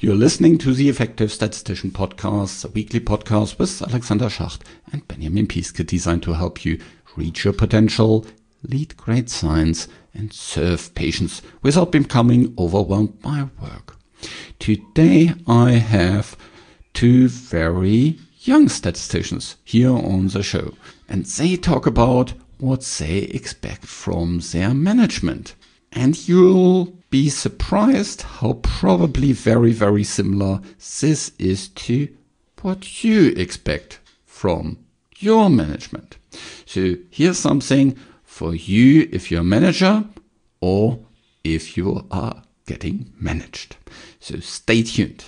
You're listening to the Effective Statistician Podcast, a weekly podcast with Alexander Schacht and Benjamin Piske, designed to help you reach your potential, lead great science, and serve patients without becoming overwhelmed by work. Today I have two very young statisticians here on the show, and they talk about what they expect from their management. And you'll be surprised how probably very, very similar this is to what you expect from your management. So here's something for you if you're a manager or if you are getting managed. So stay tuned.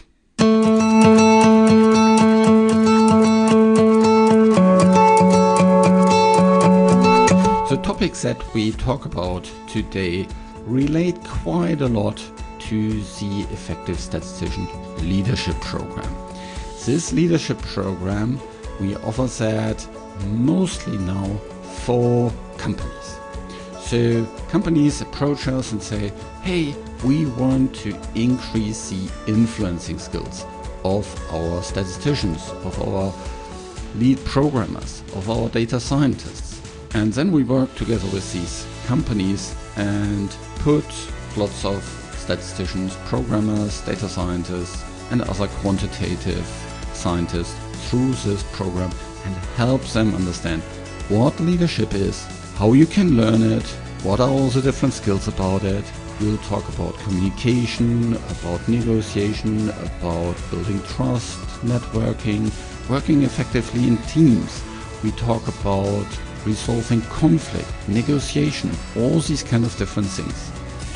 The topics that we talk about today relate quite a lot to the Effective Statistician Leadership Program. This leadership program, we offer that mostly now for companies. So companies approach us and say, hey, we want to increase the influencing skills of our statisticians, of our lead programmers, of our data scientists. And then we work together with these companies and put lots of statisticians, programmers, data scientists, and other quantitative scientists through this program and help them understand what leadership is, how you can learn it, what are all the different skills about it. We'll talk about communication, about negotiation, about building trust, networking, working effectively in teams. We talk about resolving conflict, negotiation, all these kind of different things.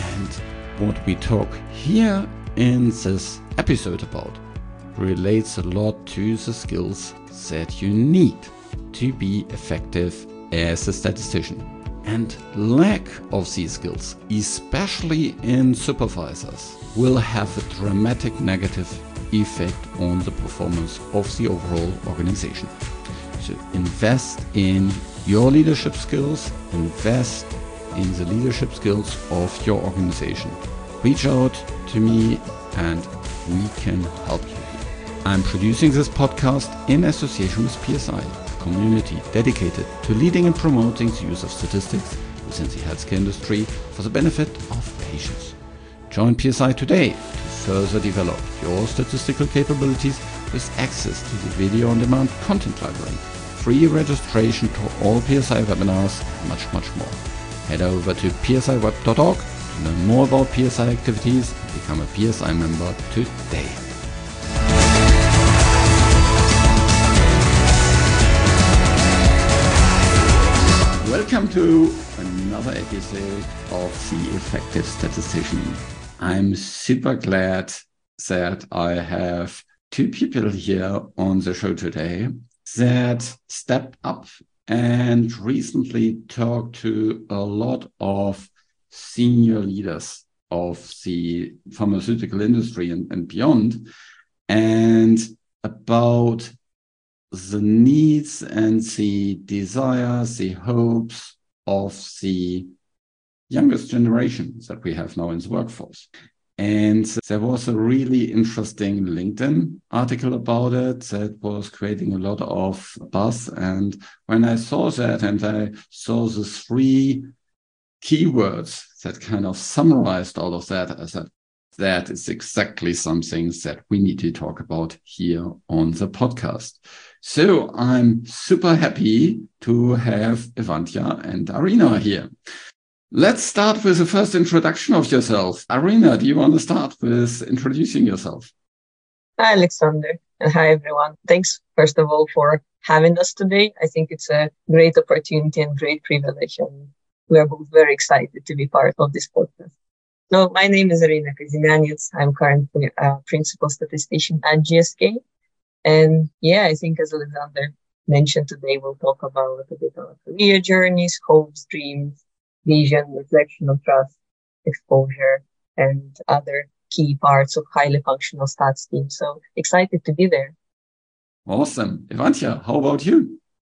And what we talk here in this episode about relates a lot to the skills that you need to be effective as a statistician. And lack of these skills, especially in supervisors, will have a dramatic negative effect on the performance of the overall organization. So invest in your leadership skills, invest in the leadership skills of your organization. Reach out to me and we can help you. I'm producing this podcast in association with PSI, a community dedicated to leading and promoting the use of statistics within the healthcare industry for the benefit of patients. Join PSI today to further develop your statistical capabilities with access to the video-on-demand content library, free registration to all PSI webinars, and much, much more. Head over to psiweb.org to learn more about PSI activities and become a PSI member today. Welcome to another episode of The Effective Statistician. I'm super glad that I have two people here on the show today that stepped up and recently talked to a lot of senior leaders of the pharmaceutical industry and beyond, and about the needs and the desires, the hopes of the youngest generation that we have now in the workforce. And there was a really interesting LinkedIn article about it that was creating a lot of buzz. And when I saw that and I saw the three keywords that kind of summarized all of that, I said, that is exactly something that we need to talk about here on the podcast. So I'm super happy to have Evantia and Arina here. Let's start with the first introduction of yourself. Arina, do you want to start with introducing yourself? Hi, Alexander. And hi, everyone. Thanks, first of all, for having us today. I think it's a great opportunity and great privilege. And we are both very excited to be part of this podcast. So my name is Arina Kazimyanets. I'm currently a principal statistician at GSK. And yeah, I think as Alexander mentioned today, we'll talk about a bit of our career journeys, hopes, dreams, vision, reflection of trust, exposure, and other key parts of highly functional stats team. So excited to be there. Awesome. Evantia, how about you?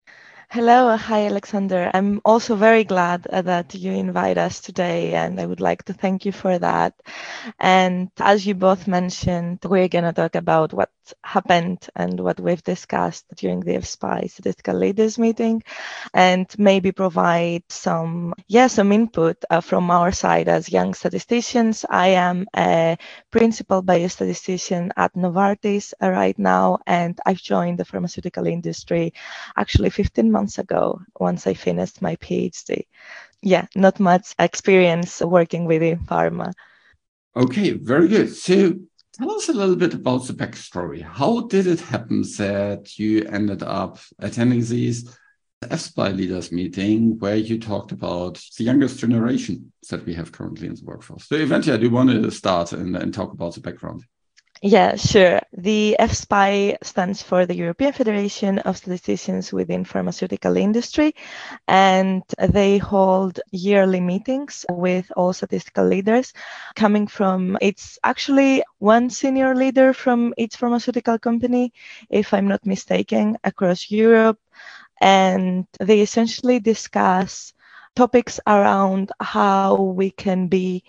Hello. Hi, Alexander. I'm also very glad that you invite us today, and I would like to thank you for that. And as you both mentioned, we're going to talk about what happened and what we've discussed during the FSPI Statistical Leaders meeting, and maybe provide some input from our side as young statisticians. I am a principal biostatistician at Novartis right now, and I've joined the pharmaceutical industry actually 15 months ago once I finished my PhD. Yeah, not much experience working within pharma. Okay, very good. So tell us a little bit about the backstory. How did it happen that you ended up attending this FSPI leaders meeting where you talked about the youngest generation that we have currently in the workforce? So Eventia, do you want to start and talk about the background? Yeah, sure. The FSPI stands for the European Federation of Statisticians within Pharmaceutical Industry, and they hold yearly meetings with all statistical leaders coming from, it's actually one senior leader from each pharmaceutical company, if I'm not mistaken, across Europe. And they essentially discuss topics around how we can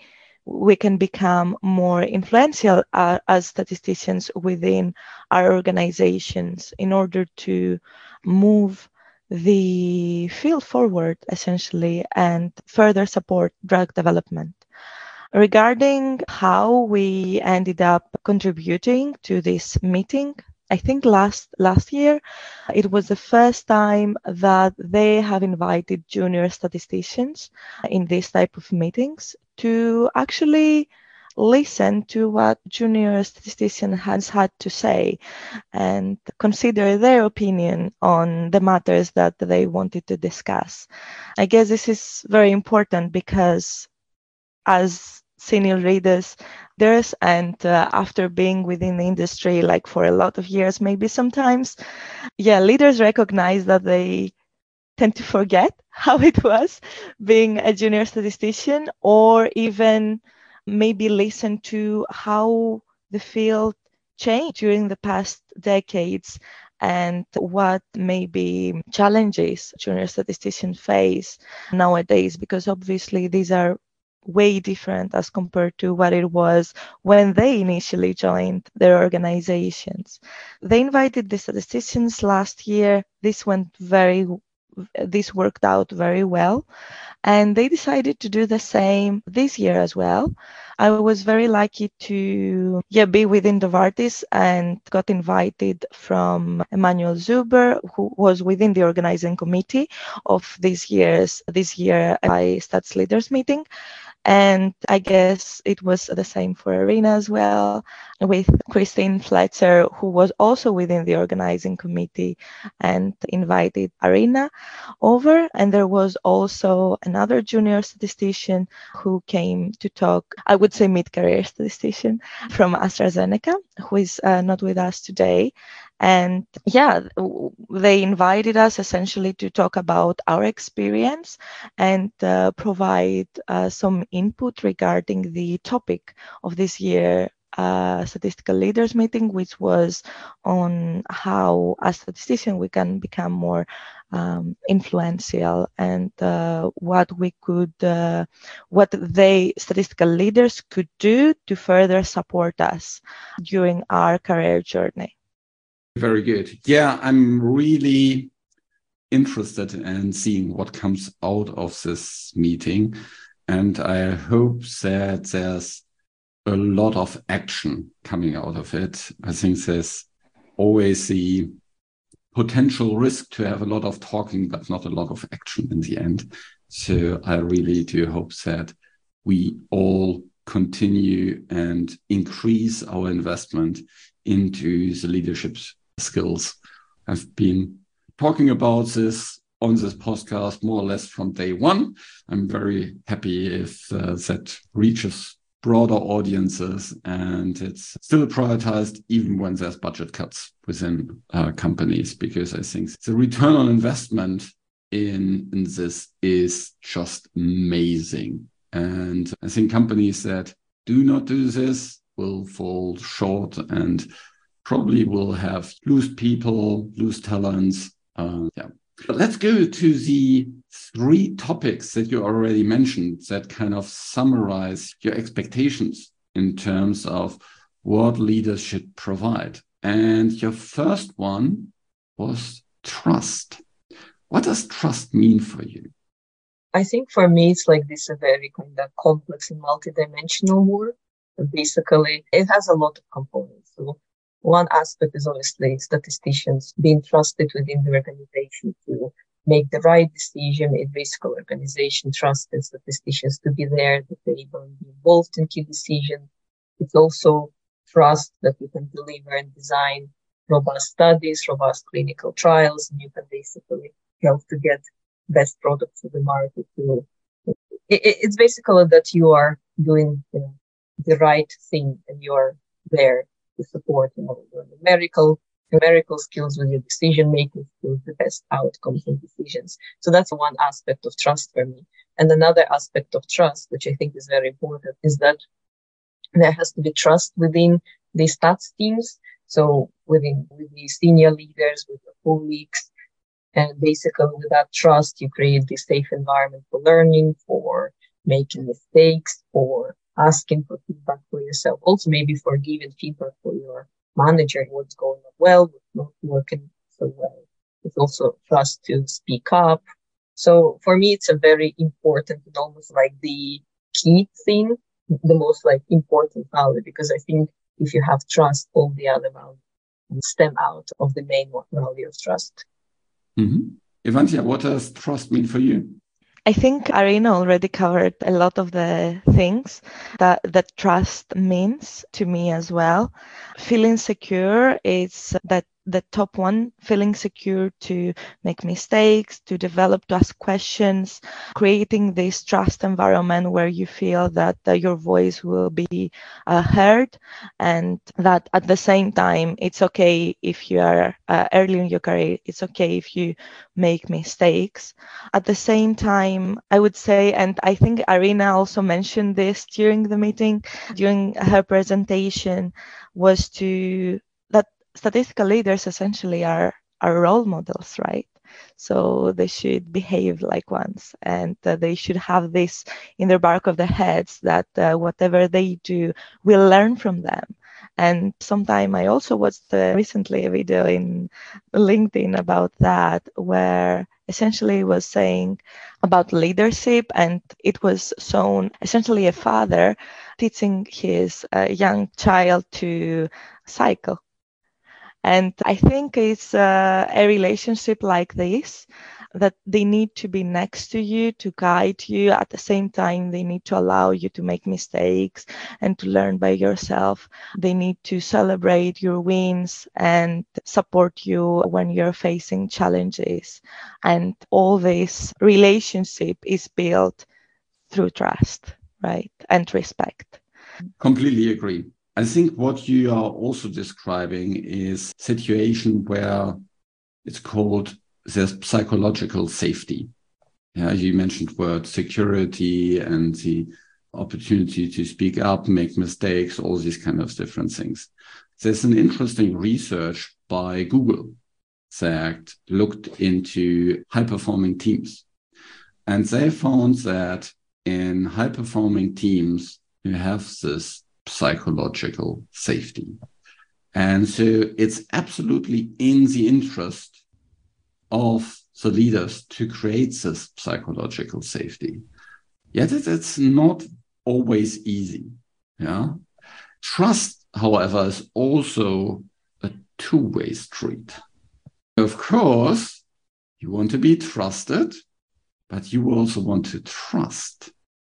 become more influential as statisticians within our organizations in order to move the field forward, essentially, and further support drug development. Regarding how we ended up contributing to this meeting, I think last year, it was the first time that they have invited junior statisticians in this type of meetings to actually listen to what junior statistician has had to say and consider their opinion on the matters that they wanted to discuss. I guess this is very important because as senior leaders and after being within the industry like for a lot of years, maybe sometimes, leaders recognize that they tend to forget how it was being a junior statistician, or even maybe listen to how the field changed during the past decades and what maybe challenges junior statisticians face nowadays, because obviously these are way different as compared to what it was when they initially joined their organizations. They invited the statisticians last year. This worked out very well, and they decided to do the same this year as well. I was very lucky to be within Novartis and got invited from Emmanuel Zuber, who was within the organizing committee of this year by Stats Leaders meeting. And I guess it was the same for Arena as well, with Christine Fletcher, who was also within the organizing committee and invited Arena over. And there was also another junior statistician who came to talk, I would say mid-career statistician from AstraZeneca, who is not with us today. And they invited us essentially to talk about our experience and provide some input regarding the topic of this year statistical leaders meeting, which was on how as statistician we can become more influential, and what statistical leaders could do to further support us during our career journey. Very good. Yeah, I'm really interested in seeing what comes out of this meeting. And I hope that there's a lot of action coming out of it. I think there's always the potential risk to have a lot of talking, but not a lot of action in the end. So I really do hope that we all continue and increase our investment into the leadership skills. I've been talking about this on this podcast more or less from day one. I'm very happy if that reaches broader audiences, and it's still prioritized even when there's budget cuts within companies, because I think the return on investment in this is just amazing. And I think companies that do not do this will fall short and probably will lose people, lose talents. But let's go to the 3 topics that you already mentioned that kind of summarize your expectations in terms of what leaders should provide. And your first one was trust. What does trust mean for you? I think for me, it's like this a very kind of complex and multidimensional word. Basically, it has a lot of components. So one aspect is obviously statisticians being trusted within the organization to make the right decision. In basically organization trusted statisticians to be there, that they don't be involved in key decisions. It's also trust that you can deliver and design robust studies, robust clinical trials, and you can basically help to get best products to the market. It's basically that you are doing the right thing and you are there to support your numerical skills with your decision making skills, the best outcomes and decisions. So that's one aspect of trust for me. And another aspect of trust, which I think is very important, is that there has to be trust within the stats teams. So with the senior leaders, with the colleagues. And basically with that trust, you create this safe environment for learning, for making mistakes, for asking for feedback for yourself. Also maybe for giving feedback for your manager, what's going on well, what's not working so well. It's also trust to speak up. So for me, it's a very important and almost like the key thing, the most like important value, because I think if you have trust, all the other values stem out of the main value of trust. Mm-hmm. Evantia, what does trust mean for you? I think Arina already covered a lot of the things that trust means to me as well. Feeling secure is the top one, feeling secure to make mistakes, to develop, to ask questions, creating this trust environment where you feel that your voice will be heard, and that at the same time, it's okay if you are early in your career, it's okay if you make mistakes. At the same time, I would say, and I think Arina also mentioned this during the meeting, during her presentation, was that statistical leaders essentially are role models, right? So they should behave like ones, and they should have this in the back of their heads that whatever they do, we'll learn from them. And sometime I also watched recently a video in LinkedIn about that, where essentially it was saying about leadership, and it was shown essentially a father teaching his young child to cycle. And I think it's a relationship like this, that they need to be next to you, to guide you. At the same time, they need to allow you to make mistakes and to learn by yourself. They need to celebrate your wins and support you when you're facing challenges. And all this relationship is built through trust, right? And respect. Completely agree. I think what you are also describing is a situation where it's called there's psychological safety. Yeah, you mentioned word security and the opportunity to speak up, make mistakes, all these kind of different things. There's an interesting research by Google that looked into high-performing teams. And they found that in high-performing teams, you have this psychological safety. And so it's absolutely in the interest of the leaders to create this psychological safety. Yet it's not always easy. Yeah. Trust, however, is also a two-way street. Of course, you want to be trusted, but you also want to trust.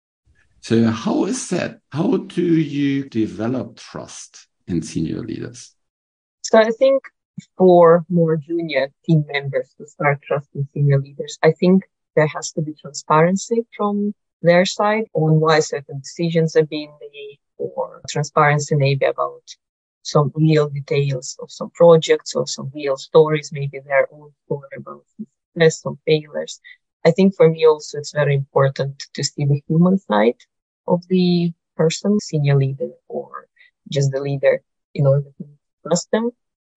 So how is that? How do you develop trust in senior leaders? So I think for more junior team members to start trusting senior leaders, I think there has to be transparency from their side on why certain decisions are being made, or transparency maybe about some real details of some projects or some real stories, maybe their own story about success, some failures. I think for me also it's very important to see the human side of the person, senior leader or just the leader, in order to trust them.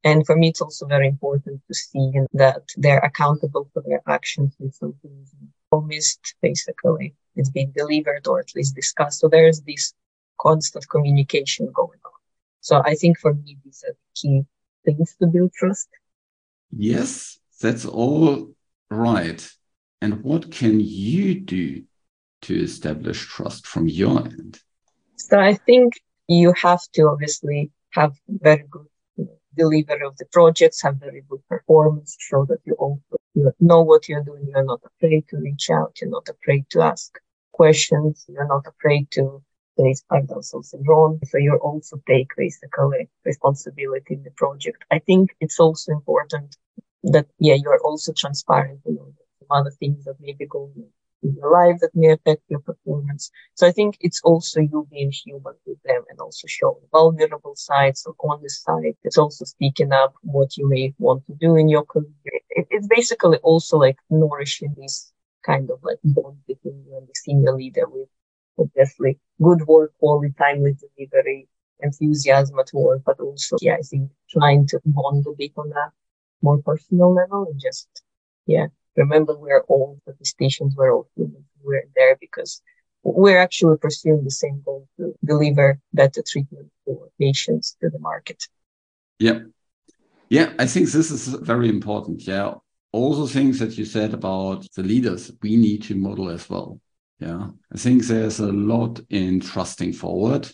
And for me, it's also very important to see that they're accountable for their actions with something promised, basically. It's being delivered or at least discussed. So there's this constant communication going on. So I think for me, these are key things to build trust. Yes, that's all right. And what can you do to establish trust from your end? So I think you have to obviously have very good delivery of the projects, have very good performance, show that you know what you're doing. You're not afraid to reach out. You're not afraid to ask questions. You're not afraid to say, I've done something wrong. So you also take basically responsibility in the project. I think it's also important that, you're also transparent, some other things that may be going on in your life that may affect your performance. So I think it's also you being human with them and also showing vulnerable sides or honest side. It's also speaking up what you may want to do in your career. It's basically also like nourishing this kind of like bond between you and the senior leader with obviously good work quality, timely delivery, enthusiasm at work, but also, I think trying to bond a bit on a more personal level and just, remember we're all statisticians, we're all humans, we're there because we're actually pursuing the same goal to deliver better treatment for patients to the market. Yeah, I think this is very important. Yeah, all the things that you said about the leaders, we need to model as well. Yeah, I think there's a lot in trusting forward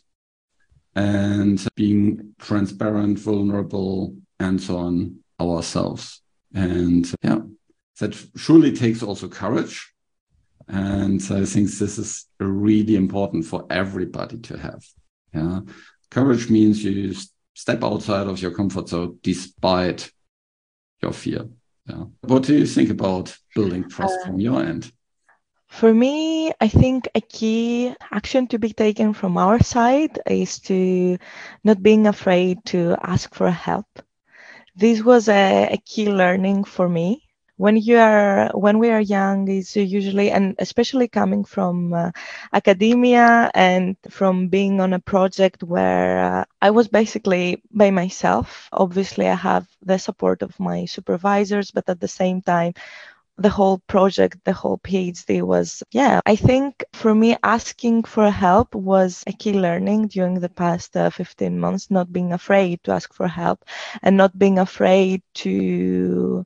and being transparent, vulnerable, and so on ourselves. And that surely takes also courage. And I think this is really important for everybody to have. Yeah, courage means you step outside of your comfort zone despite your fear. Yeah. What do you think about building trust from your end? For me, I think a key action to be taken from our side is to not being afraid to ask for help. This was a key learning for me. When we are young, it's usually, and especially coming from academia and from being on a project where I was basically by myself. Obviously, I have the support of my supervisors, but at the same time, the whole project, the whole PhD was, I think for me, asking for help was a key learning during the past 15 months, not being afraid to ask for help and not being afraid to,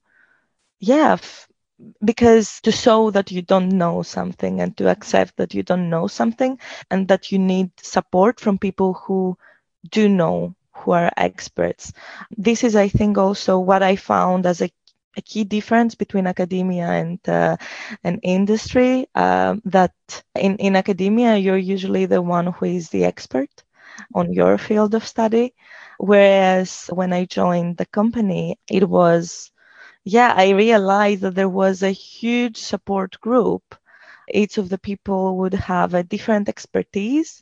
because to show that you don't know something and to accept that you don't know something and that you need support from people who do know, who are experts. This is, I think, also what I found as a key difference between academia and industry, that in academia, you're usually the one who is the expert on your field of study. Whereas when I joined the company, it was, I realized that there was a huge support group. Each of the people would have a different expertise.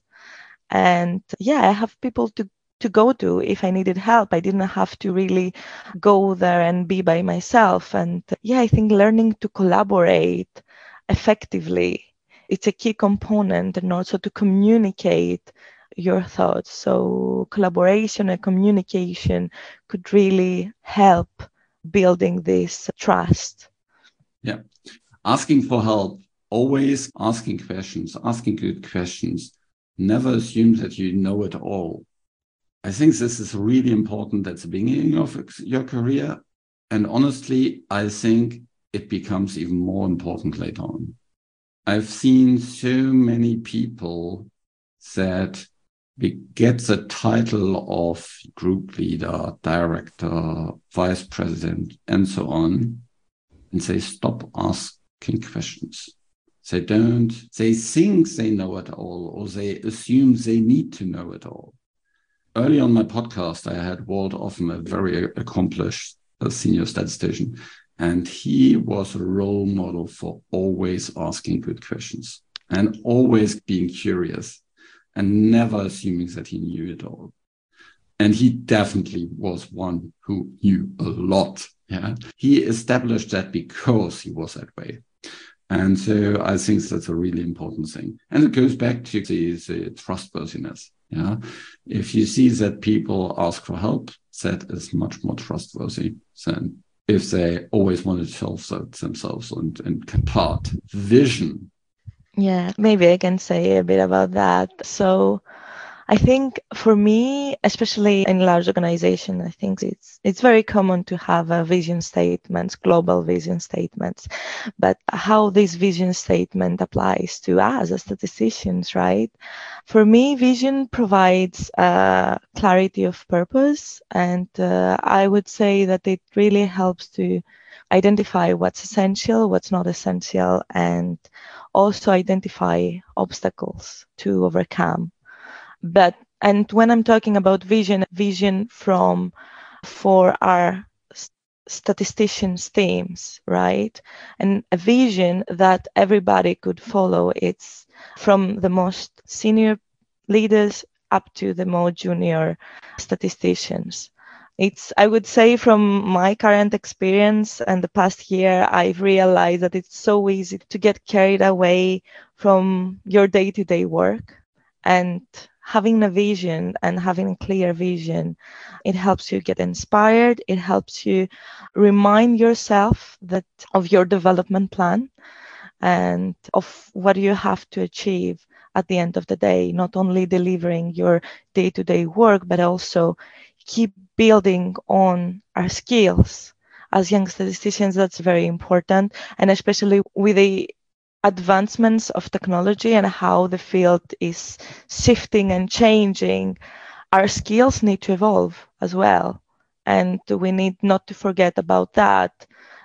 And I have people to go to if I needed help. I didn't have to really go there and be by myself. And I think learning to collaborate effectively, it's a key component, and also to communicate your thoughts. So collaboration and communication could really help building this trust. Yeah. Asking for help, always asking questions, asking good questions. Never assume that you know it all. I think this is really important at the beginning of your career. And honestly, I think it becomes even more important later on. I've seen so many people that we get the title of group leader, director, vice president, and so on, and they stop asking questions. They think they know it all, or they assume they need to know it all. Early on my podcast, I had Walt Offen, a very accomplished senior statistician, and he was a role model for always asking good questions and always being curious and never assuming that he knew it all. And he definitely was one who knew a lot. Yeah, he established that because he was that way. And so I think that's a really important thing. And it goes back to the trustworthiness. Yeah. If you see that people ask for help, that is much more trustworthy than if they always want to solve that themselves and can part vision. Yeah, maybe I can say a bit about that. So I think for me, especially in large organization, I think it's very common to have a vision statements, global vision statements, but how this vision statement applies to us as statisticians, right? For me, vision provides clarity of purpose, and I would say that it really helps to identify what's essential, what's not essential, and also identify obstacles to overcome. And when I'm talking about vision for our statisticians teams, right? And a vision that everybody could follow. It's from the most senior leaders up to the more junior statisticians. I would say from my current experience and the past year, I've realized that it's so easy to get carried away from your day-to-day work. And having a vision and having a clear vision, it helps you get inspired. It helps you remind yourself of your development plan and of what you have to achieve at the end of the day, not only delivering your day-to-day work, but also keep building on our skills. As young statisticians, that's very important. And especially with the advancements of technology and how the field is shifting and changing, our skills need to evolve as well. And we need not to forget about that.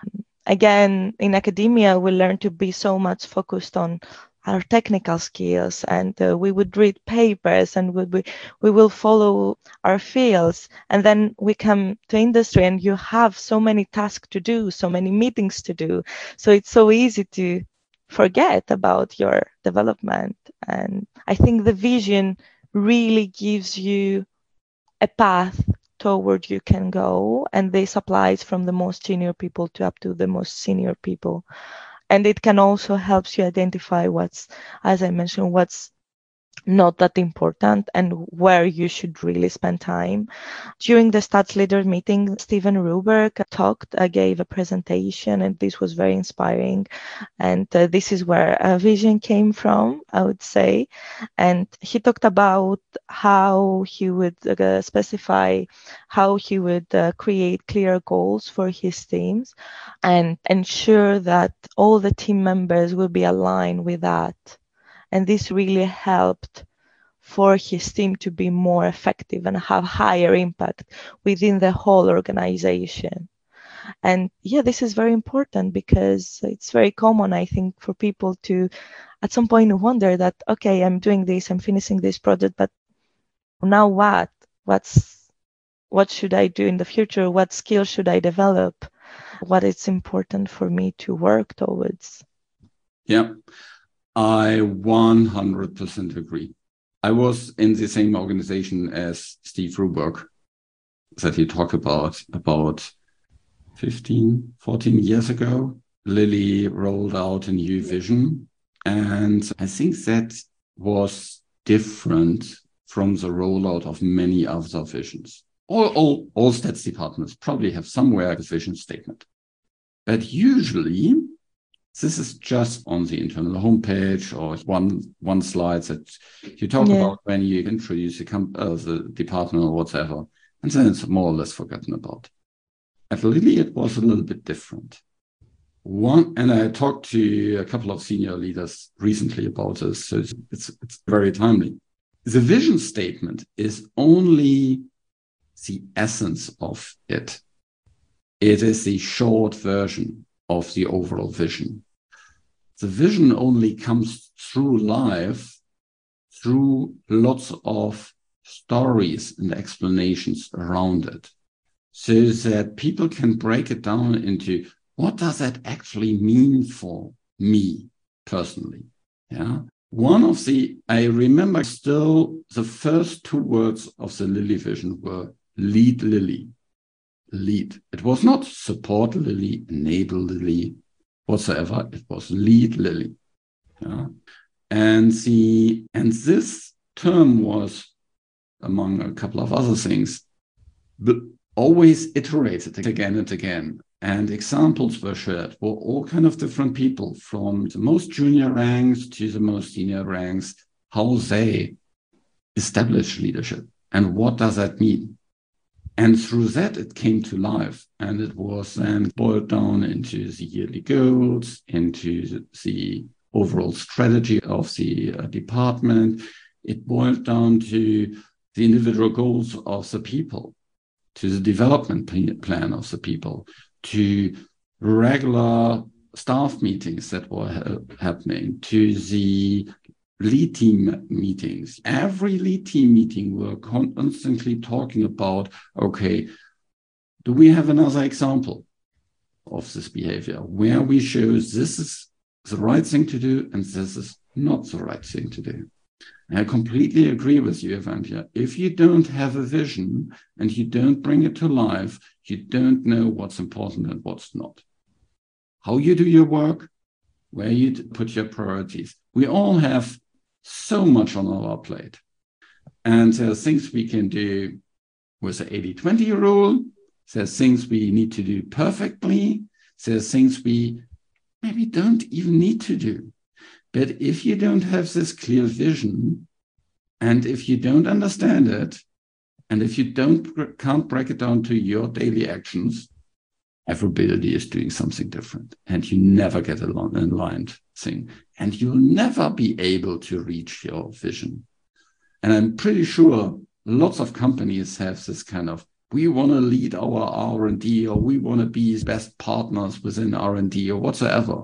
Again, in academia, we learn to be so much focused on our technical skills, and we would read papers and we will follow our fields. And then we come to industry and you have so many tasks to do, so many meetings to do. So it's so easy to forget about your development. And I think the vision really gives you a path toward you can go, and this applies from the most junior people to up to the most senior people. And it can also help you identify what's, as I mentioned, what's not that important and where you should really spend time. During the Stats Leader meeting, Steven Ruberg gave a presentation, and this was very inspiring. And this is where a vision came from, I would say. And he talked about how he would specify, how he would create clear goals for his teams and ensure that all the team members will be aligned with that. And this really helped for his team to be more effective and have higher impact within the whole organization. And yeah, this is very important because it's very common, I think, for people to at some point wonder that, okay, I'm doing this, I'm finishing this project, but now what? What should I do in the future? What skills should I develop? What is important for me to work towards? Yeah. I 100% agree. I was in the same organization as Steve Ruberg that he talked about 15, 14 years ago. Lilly rolled out a new vision. And I think that was different from the rollout of many other visions. All stats departments probably have somewhere a vision statement. But usually, this is just on the internal homepage or one slide that you talk about when you introduce the department or whatever, and then it's more or less forgotten about. At Lilly, it was a little bit different. And I talked to a couple of senior leaders recently about this, so it's very timely. The vision statement is only the essence of it. It is the short version of the overall vision. The vision only comes through life through lots of stories and explanations around it, so that people can break it down into what does that actually mean for me personally. Yeah. I remember still the first two words of the Lilly vision were lead Lilly. Lead. It was not support Lilly, enable Lilly. whatsoever. It was Lead Lily. Yeah. And this term was, among a couple of other things, always iterated again and again. And examples were shared for all kind of different people, from the most junior ranks to the most senior ranks, how they establish leadership and what does that mean. And through that, it came to life, and it was then boiled down into the yearly goals, into the overall strategy of the department. It boiled down to the individual goals of the people, to the development plan of the people, to regular staff meetings that were happening, to the lead team meetings. Every lead team meeting, we're constantly talking about, okay, do we have another example of this behavior where we show this is the right thing to do and this is not the right thing to do? And I completely agree with you, Evantia. If you don't have a vision and you don't bring it to life, you don't know what's important and what's not. How you do your work, where you put your priorities. We all have so much on our plate. And there are things we can do with the 80-20 rule. There's things we need to do perfectly. There's things we maybe don't even need to do. But if you don't have this clear vision, and if you don't understand it, and if you can't break it down to your daily actions, everybody is doing something different, and you never get an aligned thing, and you'll never be able to reach your vision. And I'm pretty sure lots of companies have this kind of, we want to lead our R&D, or we want to be best partners within R&D or whatsoever.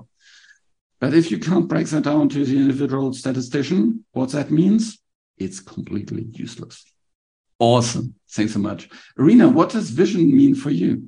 But if you can't break that down to the individual statistician, what that means, it's completely useless. Awesome. Thanks so much. Irina, what does vision mean for you?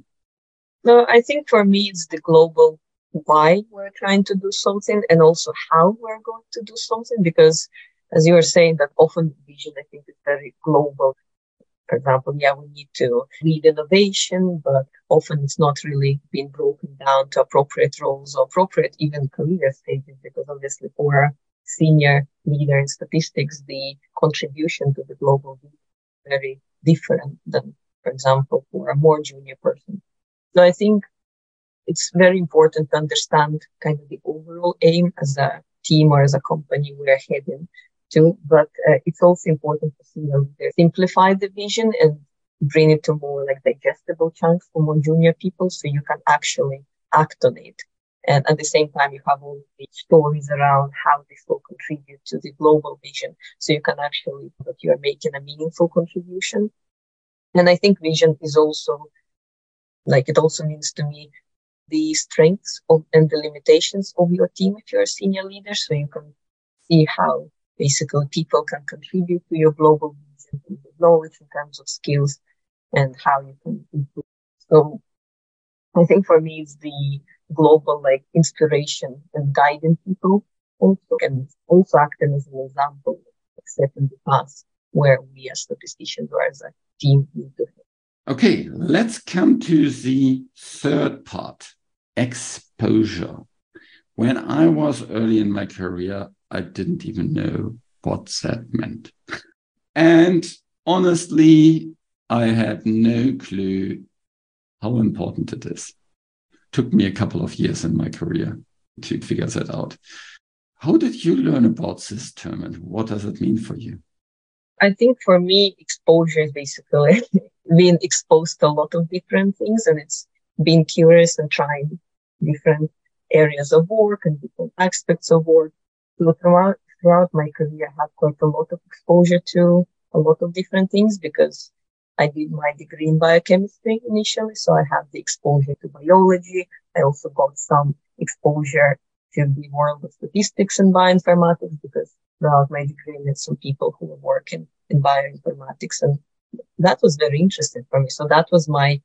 No, I think for me, it's the global why we're trying to do something and also how we're going to do something. Because as you were saying, that often vision, I think, is very global. For example, we need to lead innovation, but often it's not really being broken down to appropriate roles or appropriate even career stages, because obviously for a senior leader in statistics, the contribution to the global view is very different than, for example, for a more junior person. So I think it's very important to understand kind of the overall aim as a team or as a company we're heading to, but it's also important to see them simplify the vision and bring it to more like digestible chunks for more junior people, so you can actually act on it. And at the same time, you have all the stories around how this will contribute to the global vision, so you can actually that you are making a meaningful contribution. And I think vision is also it also means to me the strengths and the limitations of your team if you're a senior leader, so you can see how basically people can contribute to your global vision in knowledge in terms of skills and how you can improve. So I think for me, it's the global inspiration and guiding people also, and also acting as an example set in the past where we as statisticians or as a team need to help. Okay, let's come to the third part, exposure. When I was early in my career, I didn't even know what that meant. And honestly, I had no clue how important it is. It took me a couple of years in my career to figure that out. How did you learn about this term and what does it mean for you? I think for me, exposure is basically being exposed to a lot of different things, and it's being curious and trying different areas of work and different aspects of work. So throughout my career, I had quite a lot of exposure to a lot of different things because I did my degree in biochemistry initially. So I had the exposure to biology. I also got some exposure to the world of statistics and bioinformatics because throughout my degree, I met some people who were working in bioinformatics, and that was very interesting for me. So that was my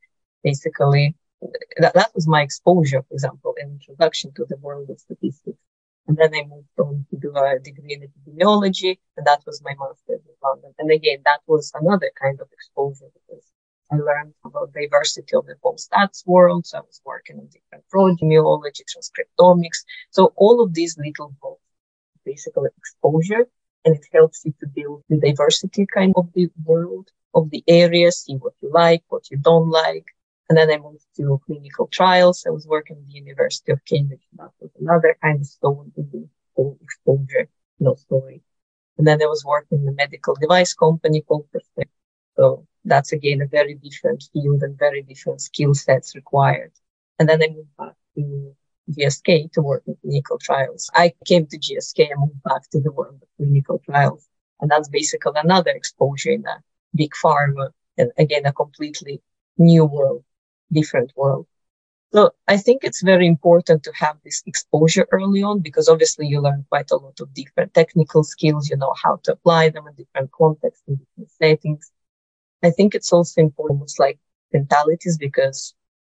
that was my exposure, for example, an introduction to the world of statistics. And then I moved on to do a degree in epidemiology, and that was my master's in London. And again, that was another kind of exposure because I learned about diversity of the whole stats world. So I was working on different projects, epidemiology, transcriptomics. So all of these little books, basically exposure, and it helps you to build the diversity kind of the world, of the area, see what you like, what you don't like. And then I moved to clinical trials. I was working at the University of Cambridge. That was another kind of stone in the whole exposure, story. And then I was working in a medical device company called Perspective. So that's again a very different field and very different skill sets required. And then I moved back to GSK to work in clinical trials. I came to GSK and moved back to the world of clinical trials. And that's basically another exposure in a big pharma. And again, a completely new world, different world. So I think it's very important to have this exposure early on, because obviously you learn quite a lot of different technical skills. You know how to apply them in different contexts, in different settings. I think it's also important, almost like mentalities, because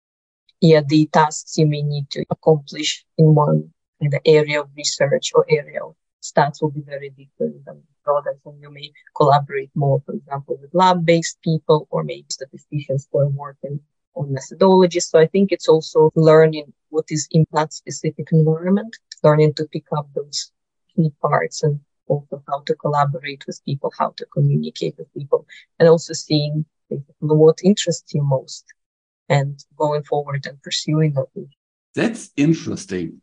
the tasks you may need to accomplish in one in the area of research or area of stats will be very different than others, and you may collaborate more, for example, with lab-based people or maybe statisticians who are working on methodology. So I think it's also learning what is in that specific environment, learning to pick up those key parts, and also how to collaborate with people, how to communicate with people, and also seeing what interests you most and going forward and pursuing that. That's interesting.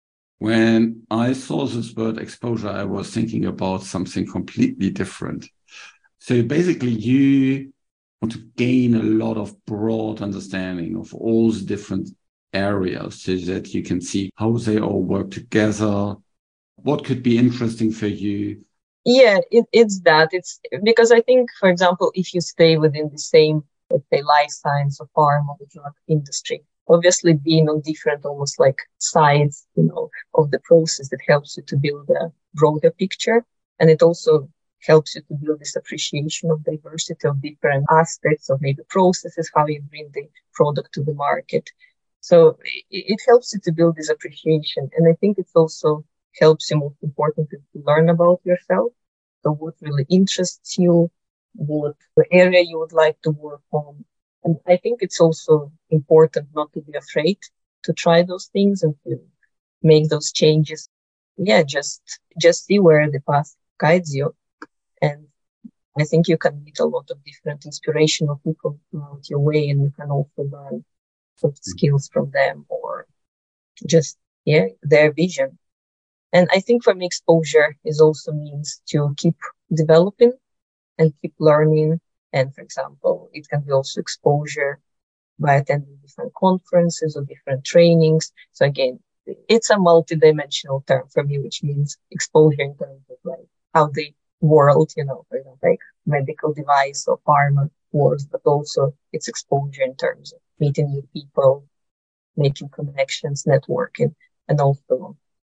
When I saw this word exposure, I was thinking about something completely different. So basically, you want to gain a lot of broad understanding of all the different areas so that you can see how they all work together, what could be interesting for you. Yeah, it's that. It's because I think, for example, if you stay within the same, let's say, life science or pharma or drug industry, obviously being on different, almost like sides, of the process, it helps you to build a broader picture. And it also helps you to build this appreciation of diversity of different aspects of maybe processes, how you bring the product to the market. So it helps you to build this appreciation. And I think it's also helps you, most importantly, to learn about yourself. So what really interests you, what the area you would like to work on. And I think it's also important not to be afraid to try those things and to make those changes. Yeah, just see where the path guides you. And I think you can meet a lot of different inspirational people throughout your way, and you can also learn soft skills from them or just, their vision. And I think for me, exposure is also means to keep developing and keep learning. And for example, it can be also exposure by attending different conferences or different trainings. So again, it's a multidimensional term for me, which means exposure in terms of like how the world, for example, like medical device or pharma works, but also it's exposure in terms of meeting new people, making connections, networking, and also,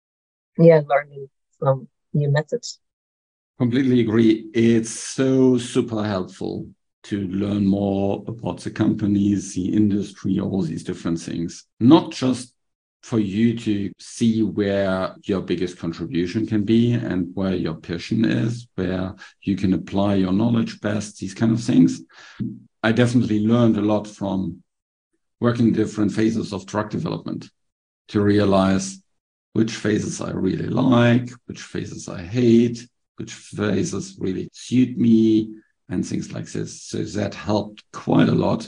learning from new methods. Completely agree. It's so super helpful to learn more about the companies, the industry, all these different things. Not just for you to see where your biggest contribution can be and where your passion is, where you can apply your knowledge best, these kind of things. I definitely learned a lot from working different phases of drug development to realize which phases I really like, which phases I hate, which phases really suit me, and things like this. So that helped quite a lot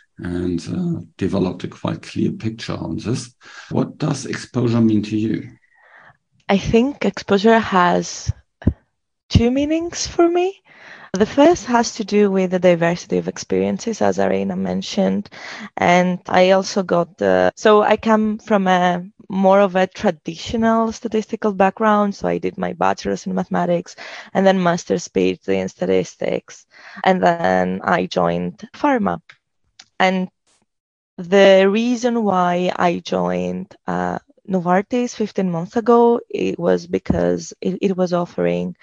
and developed a quite clear picture on this. What does exposure mean to you? I think exposure has two meanings for me. The first has to do with the diversity of experiences, as Arena mentioned. And I also so I come from more of a traditional statistical background. So I did my bachelor's in mathematics and then master's PhD in statistics. And then I joined pharma. And the reason why I joined Novartis 15 months ago, it was because it was offering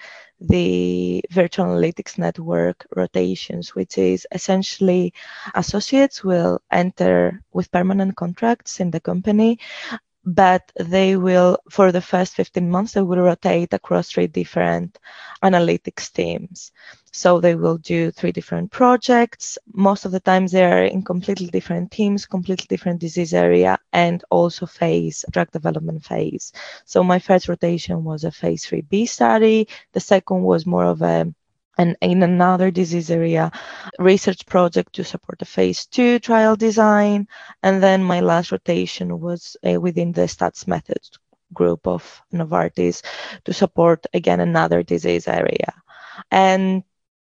the virtual analytics network rotations, which is essentially associates will enter with permanent contracts in the company, but they will, for the first 15 months, they will rotate across 3 different analytics teams. So they will do 3 different projects. Most of the times they are in completely different teams, completely different disease area, and also drug development phase. So my first rotation was a phase 3B study. The second was more of in another disease area research project to support a phase 2 trial design. And then my last rotation was within the stats methods group of Novartis to support again another disease area. And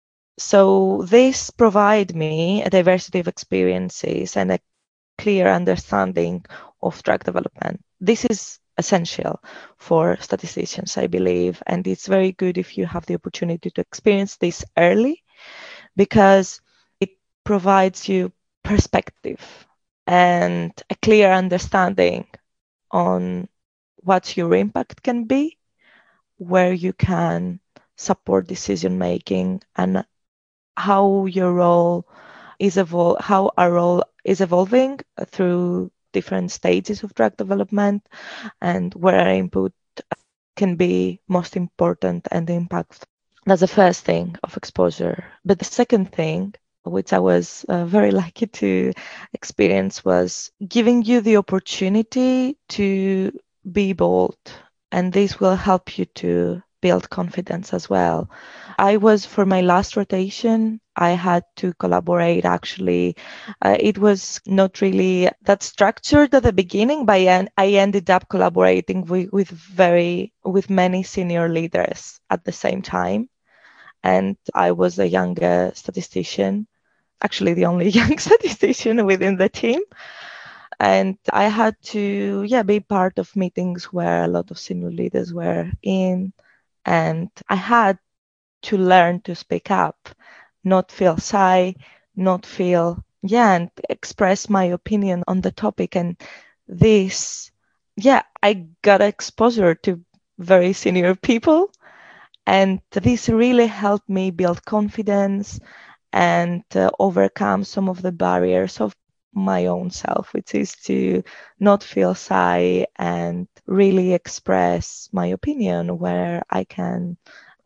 so this provide me a diversity of experiences and a clear understanding of drug development. This is essential for statisticians, I believe, and it's very good if you have the opportunity to experience this early, because it provides you perspective and a clear understanding on what your impact can be, where you can support decision making, and how your role is how our role is evolving through different stages of drug development, and where our input can be most important and impact. That's the first thing of exposure. But the second thing, which I was very lucky to experience, was giving you the opportunity to be bold. And this will help you to build confidence as well. For my last rotation, I had to collaborate actually. It was not really that structured at the beginning, but I ended up collaborating with many senior leaders at the same time. And I was a younger statistician, actually the only young statistician within the team. And I had to, be part of meetings where a lot of senior leaders were in, and I had to learn to speak up, not feel shy, and express my opinion on the topic. And this, I got exposure to very senior people, and this really helped me build confidence and overcome some of the barriers of my own self, which is to not feel shy and really express my opinion when I can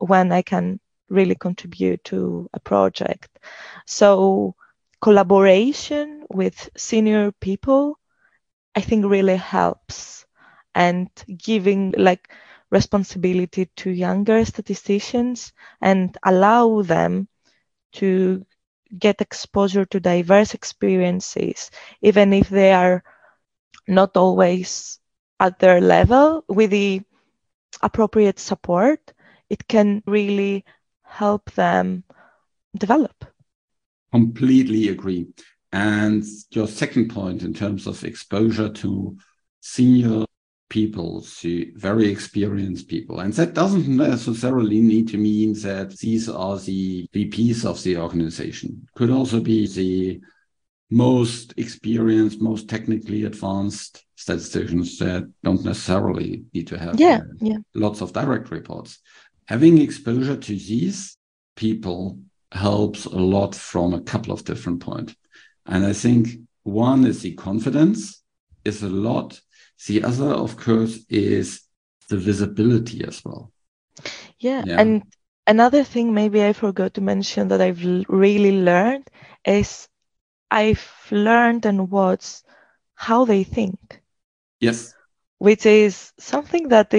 really contribute to a project. So collaboration with senior people, I think, really helps, and giving responsibility to younger statisticians and allow them to get exposure to diverse experiences, even if they are not always at their level. With the appropriate support, it can really help them develop. Completely agree. And your second point in terms of exposure to senior people, to very experienced people, and that doesn't necessarily need to mean that these are the VPs of the organization. Could also be the most experienced, most technically advanced statisticians that don't necessarily need to have lots of direct reports. Having exposure to these people helps a lot from a couple of different points. And I think one is the confidence is a lot. The other, of course, is the visibility as well. Yeah. And another thing maybe I forgot to mention that I've really learned is I've learned and watched how they think. Yes. Which is something that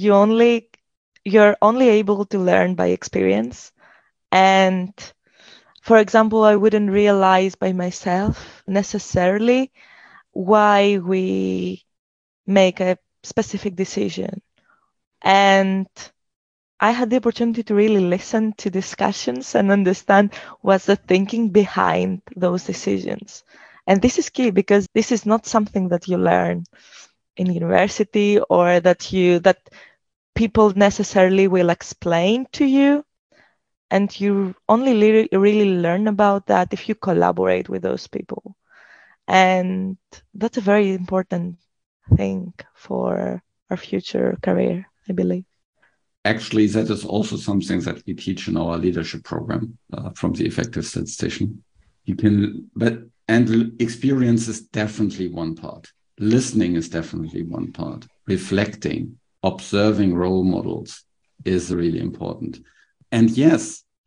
you're only able to learn by experience. And for example, I wouldn't realize by myself necessarily why we make a specific decision. And I had the opportunity to really listen to discussions and understand what's the thinking behind those decisions. And this is key, because this is not something that you learn in university or that people necessarily will explain to you. And you only really learn about that if you collaborate with those people. And that's a very important thing for our future career, I believe. Actually, that is also something that we teach in our leadership program from the Effective Statistician. And experience is definitely one part. Listening is definitely one part. Reflecting, observing role models is really important. And yes,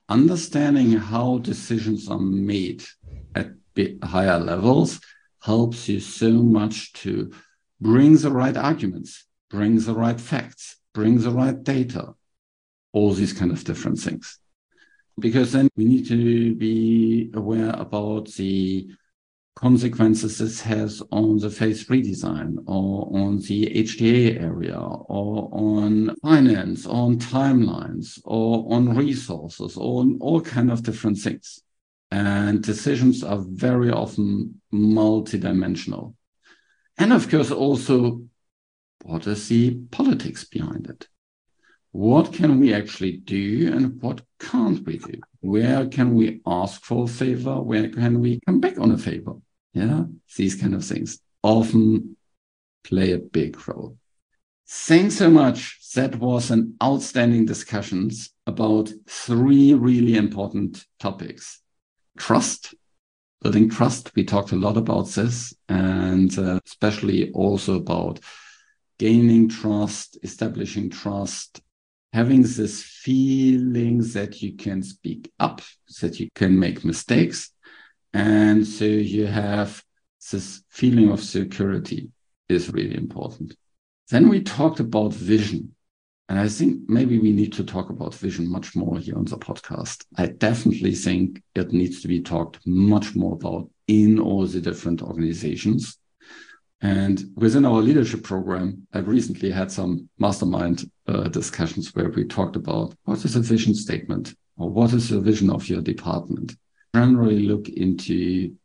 understanding how decisions are made at higher levels helps you so much to bring the right arguments, bring the right facts, bring the right data, all these kind of different things. Because then we need to be aware about the consequences this has on the phase 3 design, or on the HTA area, or on finance, on timelines, or on resources, or on all kind of different things. And decisions are very often multidimensional. And of course, also, what is the politics behind it? What can we actually do and what can't we do? Where can we ask for a favor? Where can we come back on a favor? Yeah, these kind of things often play a big role. Thanks so much. That was an outstanding discussions about 3 really important topics. Trust, building trust. We talked a lot about this, and especially also about gaining trust, establishing trust, having this feeling that you can speak up, that you can make mistakes. And so you have this feeling of security is really important. Then we talked about vision. And I think maybe we need to talk about vision much more here on the podcast. I definitely think it needs to be talked much more about in all the different organizations. And within our leadership program, I've recently had some mastermind discussions where we talked about what is a vision statement, or what is the vision of your department. Generally look into,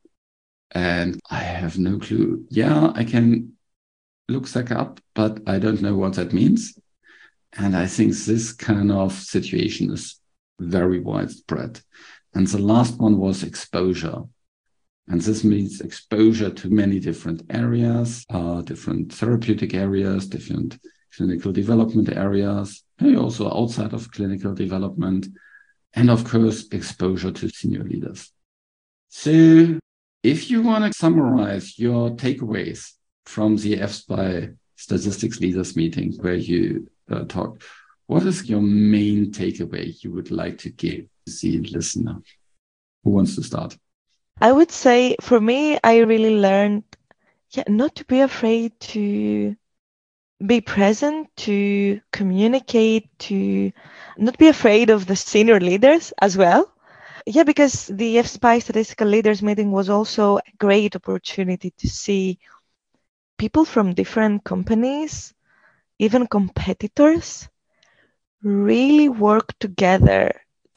and I have no clue. Yeah, I can look that up, but I don't know what that means. And I think this kind of situation is very widespread. And the last one was exposure. And this means exposure to many different areas, different therapeutic areas, different clinical development areas, and also outside of clinical development. And of course, exposure to senior leaders. So if you want to summarize your takeaways from the FSPI Statistics Leaders meeting where you talked, what is your main takeaway you would like to give the listener? Who wants to start? I would say for me, I really learned not to be afraid to be present, to communicate, to not be afraid of the senior leaders as well. Yeah, because the FSPI Statistical Leaders meeting was also a great opportunity to see people from different companies, even competitors, really work together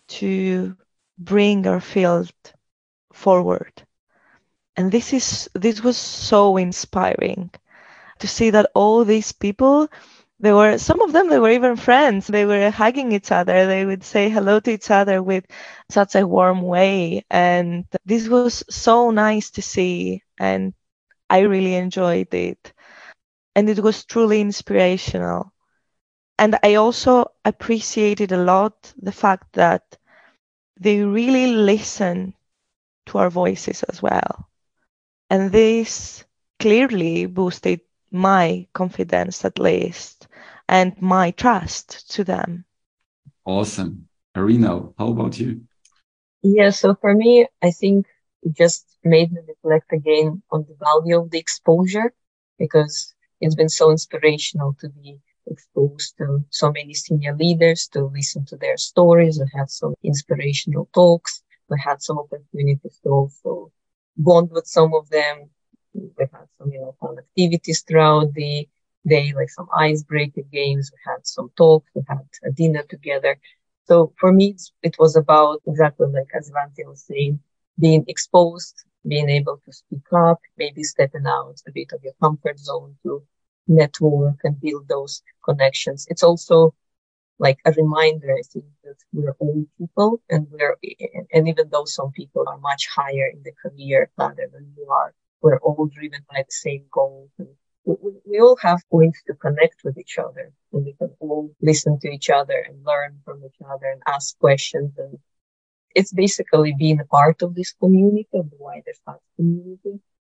to bring our field forward. And this was so inspiring to see that all these people, some of them, they were even friends. They were hugging each other. They would say hello to each other with such a warm way. And this was so nice to see. And I really enjoyed it. And it was truly inspirational. And I also appreciated a lot the fact that they really listened to our voices as well. And this clearly boosted my confidence, at least, and my trust to them. Awesome. Irina, how about you? Yeah, so for me, I think it just made me reflect again on the value of the exposure, because it's been so inspirational to be exposed to so many senior leaders, to listen to their stories. We had some inspirational talks. We had some opportunities to also bond with some of them. We had some, fun activities throughout the day, like some icebreaker games. We had some talks. We had a dinner together. So for me, it was about exactly like as Svante was saying, being exposed, being able to speak up, maybe stepping out a bit of your comfort zone to network and build those connections. It's also like a reminder, I think, that we're all people, and even though some people are much higher in the career ladder than you are, we're all driven by the same goals. And we all have points to connect with each other, and we can all listen to each other and learn from each other and ask questions. And it's basically being a part of this community, of the wider SaaS community.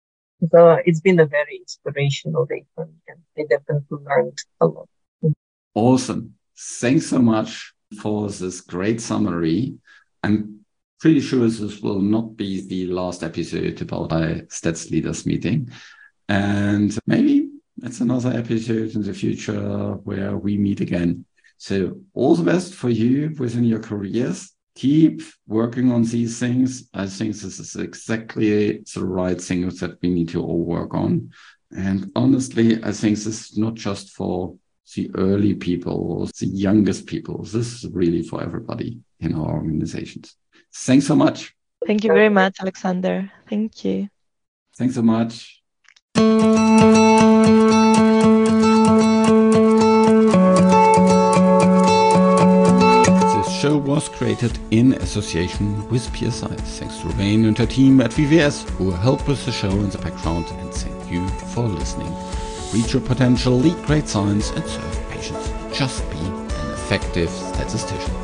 So it's been a very inspirational day for me, and I definitely learned a lot. Awesome. Thanks so much for this great summary. I'm pretty sure this will not be the last episode about our Stats Leaders meeting. And maybe it's another episode in the future where we meet again. So all the best for you within your careers. Keep working on these things. I think this is exactly the right thing that we need to all work on. And honestly, I think this is not just for the early people or the youngest people. This is really for everybody in our organizations. Thanks so much. Thank you very much, Alexander. Thank you. Thanks so much. This show was created in association with PSI. Thanks to Rain and her team at VVS who helped with the show in the background, and thank you for listening. Reach your potential, lead great science, and serve patients. Just be an effective statistician.